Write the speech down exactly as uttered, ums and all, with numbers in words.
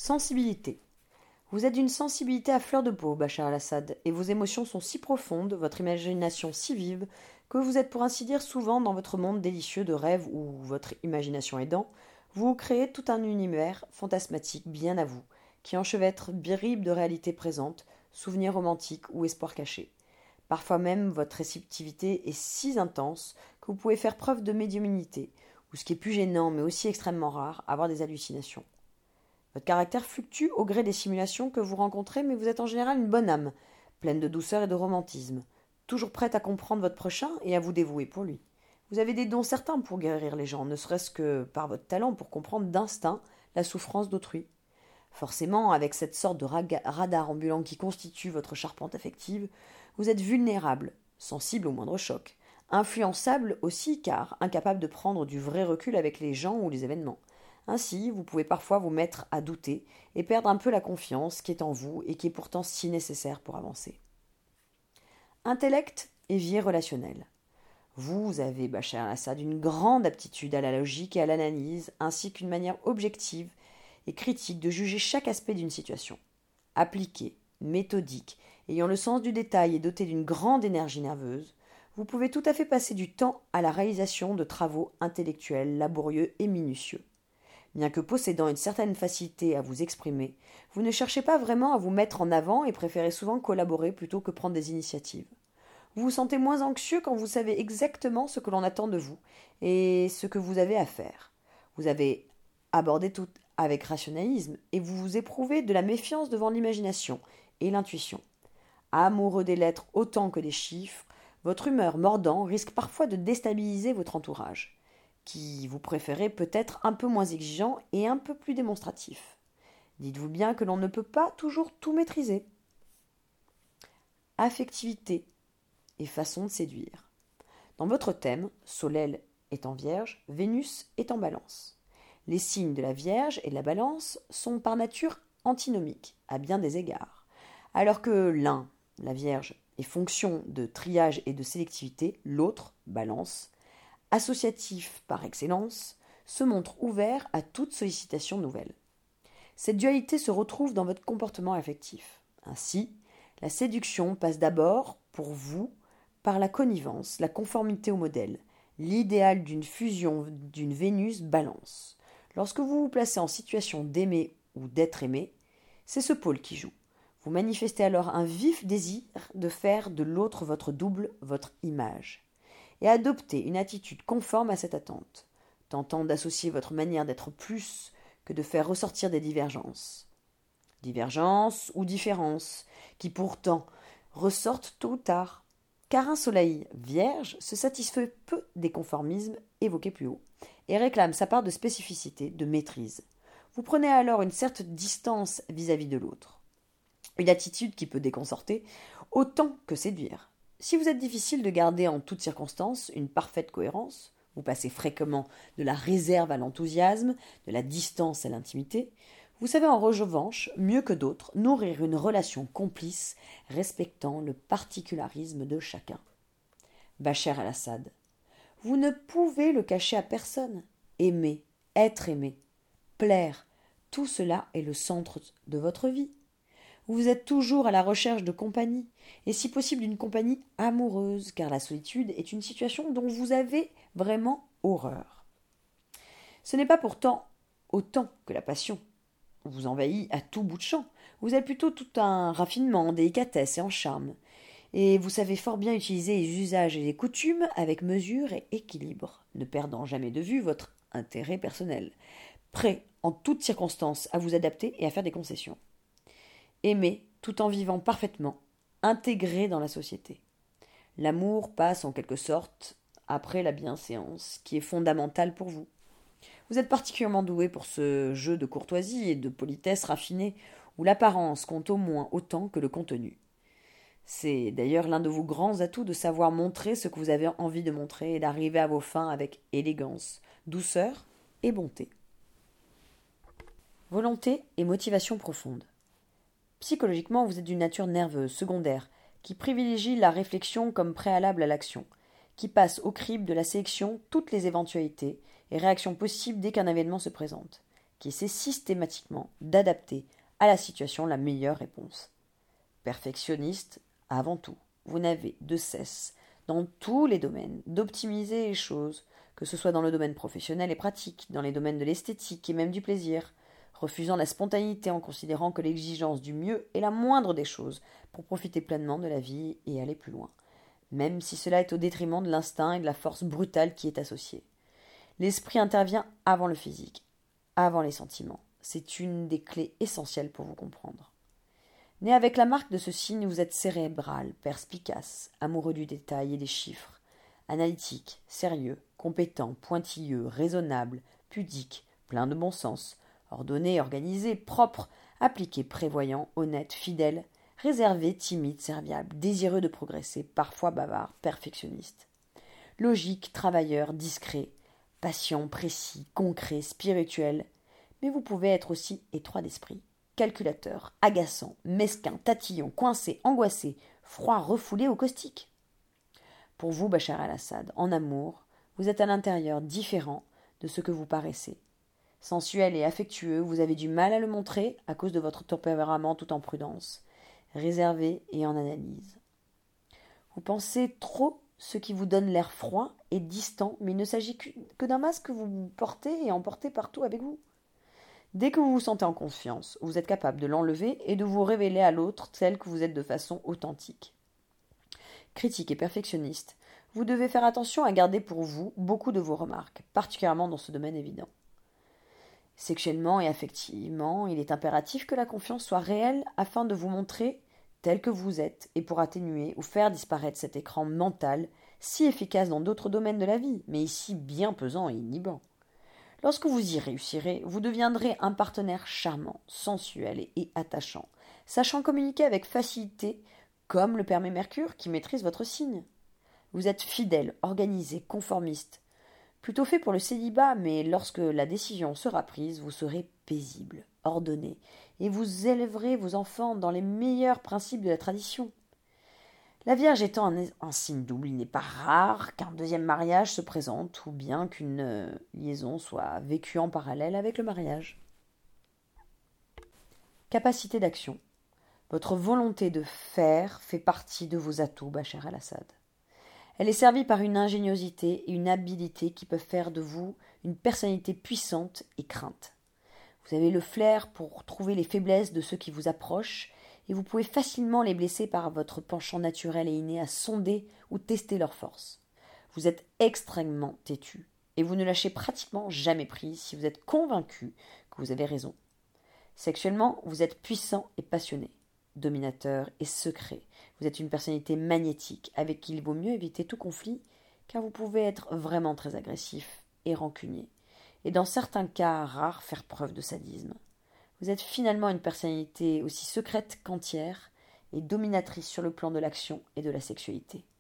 Sensibilité. Vous êtes d'une sensibilité à fleur de peau, Bachar el-Assad, et vos émotions sont si profondes, votre imagination si vive, que vous êtes pour ainsi dire souvent dans votre monde délicieux de rêves où, votre imagination aidant, vous créez tout un univers fantasmatique bien à vous, qui enchevêtre bribes de réalité présente, souvenirs romantiques ou espoirs cachés. Parfois même, votre réceptivité est si intense que vous pouvez faire preuve de médiumnité, ou ce qui est plus gênant mais aussi extrêmement rare, avoir des hallucinations. Votre caractère fluctue au gré des simulations que vous rencontrez, mais vous êtes en général une bonne âme, pleine de douceur et de romantisme, toujours prête à comprendre votre prochain et à vous dévouer pour lui. Vous avez des dons certains pour guérir les gens, ne serait-ce que par votre talent pour comprendre d'instinct la souffrance d'autrui. Forcément, avec cette sorte de radar ambulant qui constitue votre charpente affective, vous êtes vulnérable, sensible au moindre choc, influençable aussi car incapable de prendre du vrai recul avec les gens ou les événements. Ainsi, vous pouvez parfois vous mettre à douter et perdre un peu la confiance qui est en vous et qui est pourtant si nécessaire pour avancer. Intellect et vie relationnelle. Vous avez, Bachar el-Assad, une grande aptitude à la logique et à l'analyse, ainsi qu'une manière objective et critique de juger chaque aspect d'une situation. Appliqué, méthodique, ayant le sens du détail et doté d'une grande énergie nerveuse, vous pouvez tout à fait passer du temps à la réalisation de travaux intellectuels laborieux et minutieux. Bien que possédant une certaine facilité à vous exprimer, vous ne cherchez pas vraiment à vous mettre en avant et préférez souvent collaborer plutôt que prendre des initiatives. Vous vous sentez moins anxieux quand vous savez exactement ce que l'on attend de vous et ce que vous avez à faire. Vous avez abordé tout avec rationalisme et vous vous éprouvez de la méfiance devant l'imagination et l'intuition. Amoureux des lettres autant que des chiffres, votre humeur mordant risque parfois de déstabiliser votre entourage, qui vous préférez peut-être un peu moins exigeant et un peu plus démonstratif. Dites-vous bien que l'on ne peut pas toujours tout maîtriser. Affectivité et façon de séduire. Dans votre thème, Soleil est en Vierge, Vénus est en Balance. Les signes de la Vierge et de la Balance sont par nature antinomiques, à bien des égards. Alors que l'un, la Vierge, est fonction de triage et de sélectivité, l'autre, Balance, associatif par excellence, se montre ouvert à toute sollicitation nouvelle. Cette dualité se retrouve dans votre comportement affectif. Ainsi, la séduction passe d'abord, pour vous, par la connivence, la conformité au modèle, l'idéal d'une fusion d'une Vénus Balance. Lorsque vous vous placez en situation d'aimer ou d'être aimé, c'est ce pôle qui joue. Vous manifestez alors un vif désir de faire de l'autre votre double, votre image, et adopter une attitude conforme à cette attente, tentant d'associer votre manière d'être plus que de faire ressortir des divergences. Divergences ou différences, qui pourtant ressortent tôt ou tard, car un soleil vierge se satisfait peu des conformismes évoqués plus haut, et réclame sa part de spécificité, de maîtrise. Vous prenez alors une certaine distance vis-à-vis de l'autre, une attitude qui peut déconcerter autant que séduire. Si vous êtes difficile de garder en toutes circonstances une parfaite cohérence, vous passez fréquemment de la réserve à l'enthousiasme, de la distance à l'intimité, vous savez en revanche, mieux que d'autres, nourrir une relation complice respectant le particularisme de chacun. Bachar el-Assad, vous ne pouvez le cacher à personne. Aimer, être aimé, plaire, tout cela est le centre de votre vie. Vous êtes toujours à la recherche de compagnie, et si possible d'une compagnie amoureuse, car la solitude est une situation dont vous avez vraiment horreur. Ce n'est pas pourtant autant que la passion vous envahit à tout bout de champ. Vous êtes plutôt tout un raffinement, délicatesse et en charme, et vous savez fort bien utiliser les usages et les coutumes avec mesure et équilibre, ne perdant jamais de vue votre intérêt personnel, prêt en toutes circonstances à vous adapter et à faire des concessions. Aimer tout en vivant parfaitement, intégré dans la société. L'amour passe en quelque sorte après la bienséance, qui est fondamentale pour vous. Vous êtes particulièrement doué pour ce jeu de courtoisie et de politesse raffinée, où l'apparence compte au moins autant que le contenu. C'est d'ailleurs l'un de vos grands atouts de savoir montrer ce que vous avez envie de montrer et d'arriver à vos fins avec élégance, douceur et bonté. Volonté et motivation profonde. Psychologiquement, vous êtes d'une nature nerveuse, secondaire, qui privilégie la réflexion comme préalable à l'action, qui passe au crible de la sélection toutes les éventualités et réactions possibles dès qu'un événement se présente. qui essaie systématiquement d'adapter à la situation la meilleure réponse. Perfectionniste, avant tout, vous n'avez de cesse, dans tous les domaines, d'optimiser les choses, que ce soit dans le domaine professionnel et pratique, dans les domaines de l'esthétique et même du plaisir, refusant la spontanéité en considérant que l'exigence du mieux est la moindre des choses pour profiter pleinement de la vie et aller plus loin, même si cela est au détriment de l'instinct et de la force brutale qui est associée. L'esprit intervient avant le physique, avant les sentiments. C'est une des clés essentielles pour vous comprendre. Né avec la marque de ce signe, vous êtes cérébral, perspicace, amoureux du détail et des chiffres, analytique, sérieux, compétent, pointilleux, raisonnable, pudique, plein de bon sens, ordonné, organisé, propre, appliqué, prévoyant, honnête, fidèle, réservé, timide, serviable, désireux de progresser, parfois bavard, perfectionniste. Logique, travailleur, discret, patient, précis, concret, spirituel, mais vous pouvez être aussi étroit d'esprit, calculateur, agaçant, mesquin, tatillon, coincé, angoissé, froid, refoulé ou caustique. Pour vous, Bachar el-Assad, en amour, vous êtes à l'intérieur différent de ce que vous paraissez. Sensuel et affectueux, vous avez du mal à le montrer à cause de votre tempérament tout en prudence, réservé et en analyse. Vous pensez trop ce qui vous donne l'air froid et distant, mais il ne s'agit que d'un masque que vous portez et emportez partout avec vous. Dès que vous vous sentez en confiance, vous êtes capable de l'enlever et de vous révéler à l'autre tel que vous êtes de façon authentique. Critique et perfectionniste, vous devez faire attention à garder pour vous beaucoup de vos remarques, particulièrement dans ce domaine évident. Sexuellement et affectivement, il est impératif que la confiance soit réelle afin de vous montrer tel que vous êtes et pour atténuer ou faire disparaître cet écran mental si efficace dans d'autres domaines de la vie, mais ici bien pesant et inhibant. Lorsque vous y réussirez, vous deviendrez un partenaire charmant, sensuel et attachant, sachant communiquer avec facilité, comme le permet Mercure qui maîtrise votre signe. Vous êtes fidèle, organisé, conformiste, plutôt fait pour le célibat, mais lorsque la décision sera prise, vous serez paisible, ordonné, et vous élèverez vos enfants dans les meilleurs principes de la tradition. La Vierge étant un, un signe double, il n'est pas rare qu'un deuxième mariage se présente ou bien qu'une euh, liaison soit vécue en parallèle avec le mariage. Capacité d'action. Votre volonté de faire fait partie de vos atouts, Bachar el-Assad. Elle est servie par une ingéniosité et une habileté qui peuvent faire de vous une personnalité puissante et crainte. Vous avez le flair pour trouver les faiblesses de ceux qui vous approchent et vous pouvez facilement les blesser par votre penchant naturel et inné à sonder ou tester leurs forces. Vous êtes extrêmement têtu et vous ne lâchez pratiquement jamais prise si vous êtes convaincu que vous avez raison. Sexuellement, vous êtes puissant et passionné, dominateur et secret. Vous êtes une personnalité magnétique avec qui il vaut mieux éviter tout conflit car vous pouvez être vraiment très agressif et rancunier et dans certains cas rares faire preuve de sadisme. Vous êtes finalement une personnalité aussi secrète qu'entière et dominatrice sur le plan de l'action et de la sexualité.